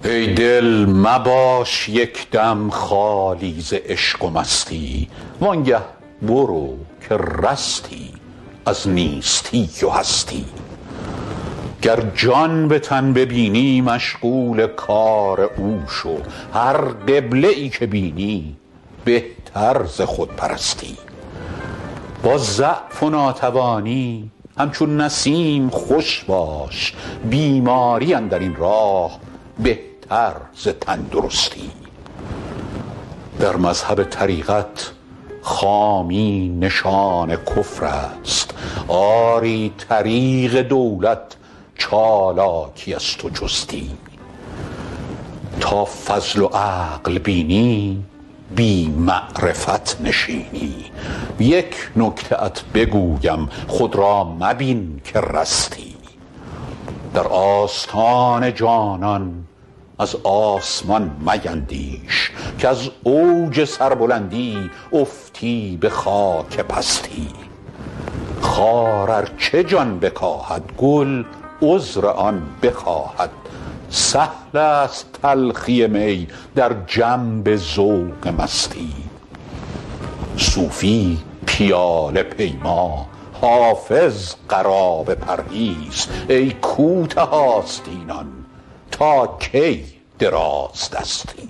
ای دل مباش یک دم خالی ز عشق و مستی، وانگه برو که رستی از نیستی و هستی. گر جان به تن ببینی مشغول کار او شو، هر قبله ای که بینی بهتر ز خود پرستی. با ضعف و ناتوانی همچون نسیم خوش باش، بیماری اندر این راه بهتر ز تندرستی. در مذهب طریقت خامی نشان کفر است، آری طریق دولت چالاکی است و چستی. تا فضل و عقل بینی بی معرفت نشینی، یک نکته ات بگویم خود را مبین که رستی. در آستان جانان از آسمان میندیش، که از اوج سربلندی افتی به خاک پستی. خار ار چه جان بکاهد گل عذر آن بخواهد، سهل است تلخی می در جنب ذوق مستی. صوفی پیاله پیما، حافظ قرابه پرهیز، ای کوته آستینان تا کی دراز دستی.